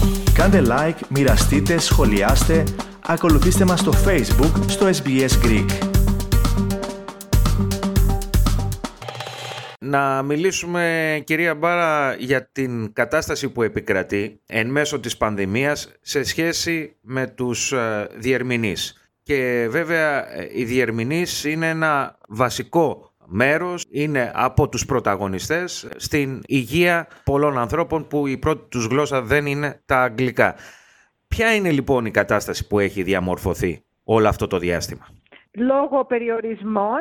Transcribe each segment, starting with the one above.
Κάντε like, μοιραστείτε, σχολιάστε, ακολουθήστε μας στο Facebook, στο SBS Greek. Να μιλήσουμε, κυρία Μπάρα, για την κατάσταση που επικρατεί εν μέσω της πανδημίας σε σχέση με τους διερμηνείς. Και βέβαια οι διερμηνείς είναι ένα βασικό μέρος, είναι από τους πρωταγωνιστές στην υγεία πολλών ανθρώπων που η πρώτη τους γλώσσα δεν είναι τα αγγλικά. Ποια είναι λοιπόν η κατάσταση που έχει διαμορφωθεί όλο αυτό το διάστημα? Λόγω περιορισμών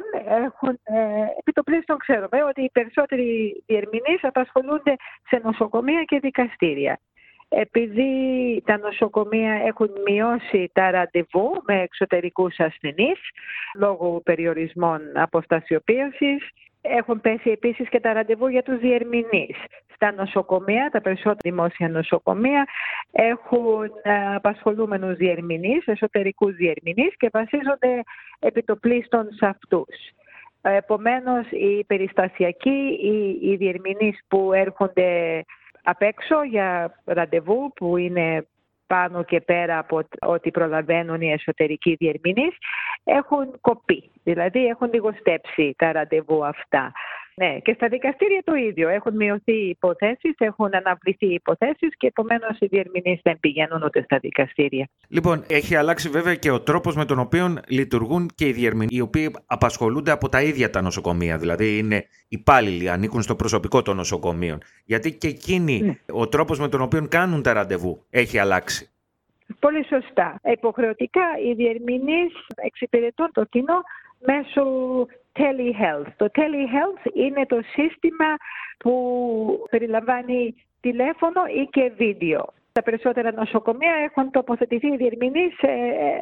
επιτοπλίστων ξέρουμε ότι οι περισσότεροι διερμηνείς απασχολούνται σε νοσοκομεία και δικαστήρια. Επειδή τα νοσοκομεία έχουν μειώσει τα ραντεβού με εξωτερικούς ασθενείς λόγω περιορισμών αποστασιοποίησης, έχουν πέσει επίσης και τα ραντεβού για τους διερμηνείς. Στα νοσοκομεία, τα περισσότερα δημόσια νοσοκομεία έχουν απασχολούμενους διερμηνείς, εσωτερικούς διερμηνείς και βασίζονται επιτοπλίστων σε αυτούς. Επομένως, οι περιστασιακοί, οι διερμηνείς που έρχονται απ' έξω για ραντεβού που είναι πάνω και πέρα από ό,τι προλαβαίνουν οι εσωτερικοί διερμηνείς έχουν κοπεί, δηλαδή έχουν λιγοστέψει τα ραντεβού αυτά. Ναι, και στα δικαστήρια το ίδιο. Έχουν μειωθεί οι υποθέσεις, έχουν αναβληθεί οι υποθέσεις και επομένως οι διερμηνείς δεν πηγαίνουν ούτε στα δικαστήρια. Λοιπόν, έχει αλλάξει βέβαια και ο τρόπος με τον οποίο λειτουργούν και οι διερμηνείς, οι οποίοι απασχολούνται από τα ίδια τα νοσοκομεία, δηλαδή είναι υπάλληλοι, ανήκουν στο προσωπικό των νοσοκομείων. Γιατί και εκείνοι ο τρόπος με τον οποίο κάνουν τα ραντεβού έχει αλλάξει. Πολύ σωστά. Υποχρεωτικά οι διερμηνείς εξυπηρετούν το κοινό μέσω telehealth. Το telehealth είναι το σύστημα που περιλαμβάνει τηλέφωνο ή και βίντεο. Τα περισσότερα νοσοκομεία έχουν τοποθετηθεί οι διερμηνείς σε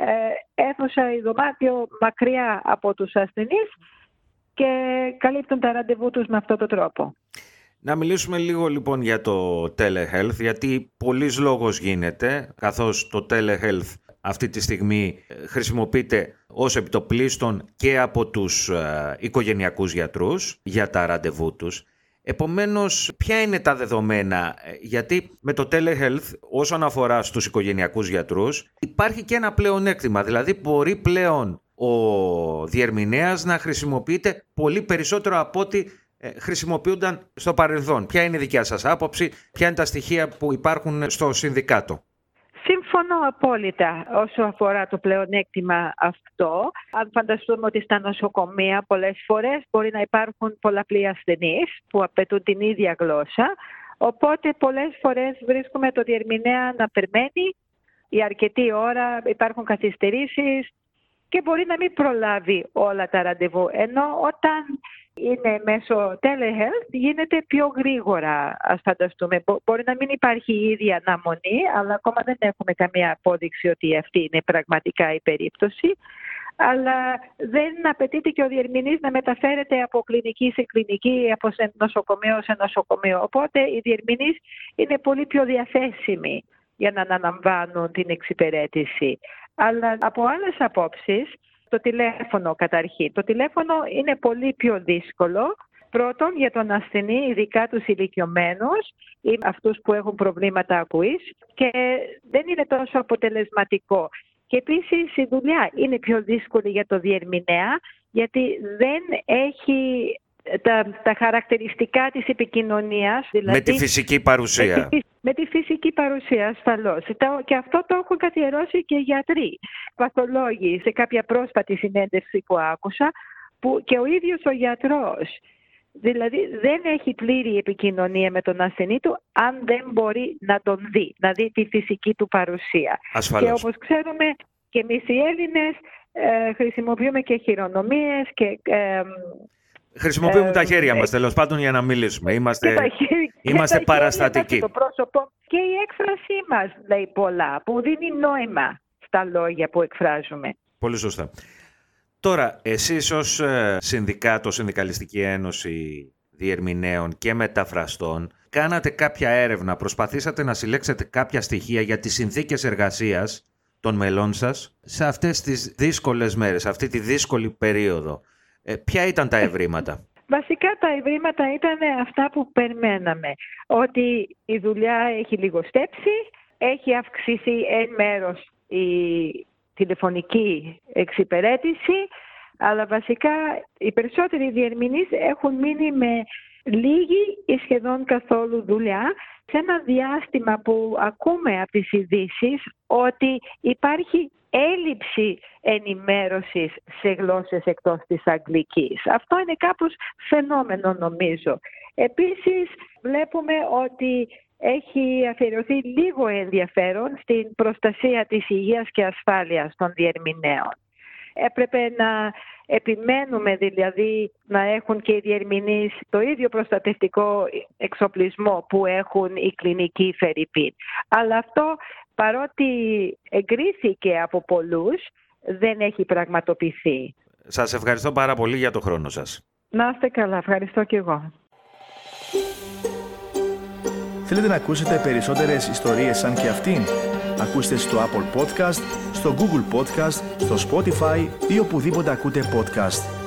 αίθουσα ή δωμάτιο μακριά από τους ασθενείς και καλύπτουν τα ραντεβού τους με αυτόν τον τρόπο. Να μιλήσουμε λίγο λοιπόν για το telehealth, γιατί πολλής λόγος γίνεται, καθώς το telehealth αυτή τη στιγμή χρησιμοποιείται ως επιτοπλίστων και από τους οικογενειακούς γιατρούς για τα ραντεβού τους. Επομένως, ποια είναι τα δεδομένα? Γιατί με το telehealth, όσον αφορά στους οικογενειακούς γιατρούς, υπάρχει και ένα πλεονέκτημα. Δηλαδή, μπορεί πλέον ο διερμηνέας να χρησιμοποιείται πολύ περισσότερο από ό,τι χρησιμοποιούνταν στο παρελθόν. Ποια είναι η δικιά σας άποψη? Ποια είναι τα στοιχεία που υπάρχουν στο συνδικάτο? Σύμφωνο απόλυτα όσο αφορά το πλεονέκτημα αυτό. Αν φανταστούμε ότι στα νοσοκομεία πολλές φορές μπορεί να υπάρχουν πολλαπλοί ασθενείς που απαιτούν την ίδια γλώσσα, οπότε πολλές φορές βρίσκουμε το διερμηνέα να περιμένει για αρκετή ώρα, υπάρχουν καθυστερήσεις και μπορεί να μην προλάβει όλα τα ραντεβού. Ενώ όταν είναι μέσω telehealth γίνεται πιο γρήγορα, ας φανταστούμε. Μπορεί να μην υπάρχει η ίδια αναμονή, αλλά ακόμα δεν έχουμε καμία απόδειξη ότι αυτή είναι πραγματικά η περίπτωση. Αλλά δεν απαιτείται και ο διερμηνής να μεταφέρεται από κλινική σε κλινική, από νοσοκομείο σε νοσοκομείο. Οπότε οι διερμηνείς είναι πολύ πιο διαθέσιμοι για να αναλαμβάνουν την εξυπηρέτηση. Αλλά από άλλες απόψεις, το τηλέφωνο καταρχήν. Το τηλέφωνο είναι πολύ πιο δύσκολο. Πρώτον, για τον ασθενή, ειδικά τους ηλικιωμένους ή αυτούς που έχουν προβλήματα ακοής και δεν είναι τόσο αποτελεσματικό. Και επίσης η δουλειά είναι πιο δύσκολη για το διερμηνέα γιατί δεν έχει τα χαρακτηριστικά της επικοινωνίας. Δηλαδή, με τη φυσική παρουσία. Με τη φυσική παρουσία, ασφαλώς. Και αυτό το έχουν καθιερώσει και οι γιατροί, παθολόγοι, σε κάποια πρόσφατη συνέντευξη που άκουσα, που και ο ίδιος ο γιατρός, δηλαδή δεν έχει πλήρη επικοινωνία με τον ασθενή του, αν δεν μπορεί να τον δει, να δει τη φυσική του παρουσία. Ασφαλώς. Και όπως ξέρουμε και εμείς οι Έλληνες χρησιμοποιούμε και χειρονομίες και... Χρησιμοποιούμε τα χέρια μας, τέλος πάντων, για να μιλήσουμε. Είμαστε παραστατικοί. Το πρόσωπο και η έκφρασή μας λέει πολλά, που δίνει νόημα στα λόγια που εκφράζουμε. Πολύ σωστά. Τώρα, εσείς ως συνδικάτο, Συνδικαλιστική Ένωση Διερμηνέων και Μεταφραστών, κάνατε κάποια έρευνα, προσπαθήσατε να συλλέξετε κάποια στοιχεία για τις συνθήκες εργασίας των μελών σας σε αυτές τις δύσκολες μέρες, αυτή τη δύσκολη περίοδο. Ποια ήταν τα ευρήματα? Βασικά τα ευρήματα ήταν αυτά που περιμέναμε. Ότι η δουλειά έχει λιγοστέψει, έχει αυξηθεί εν μέρος η τηλεφωνική εξυπηρέτηση, αλλά βασικά οι περισσότεροι διερμηνείς έχουν μείνει με λίγη ή σχεδόν καθόλου δουλειά, σε ένα διάστημα που ακούμε από τις ειδήσεις ότι υπάρχει έλλειψη ενημέρωσης σε γλώσσες εκτός της αγγλικής. Αυτό είναι κάπως φαινόμενο, νομίζω. Επίσης βλέπουμε ότι έχει αφιερωθεί λίγο ενδιαφέρον στην προστασία της υγείας και ασφάλειας των διερμηνέων. Έπρεπε να επιμένουμε δηλαδή να έχουν και οι διερμηνείς το ίδιο προστατευτικό εξοπλισμό που έχουν οι κλινικοί φερρυπίν. Αλλά αυτό, παρότι εγκρίθηκε από πολλούς, δεν έχει πραγματοποιηθεί. Σας ευχαριστώ πάρα πολύ για το χρόνο σας. Να είστε καλά, ευχαριστώ και εγώ. Θέλετε να ακούσετε περισσότερες ιστορίες σαν και αυτήν? Ακούστε στο Apple Podcast, στο Google Podcast, στο Spotify ή οπουδήποτε ακούτε podcast.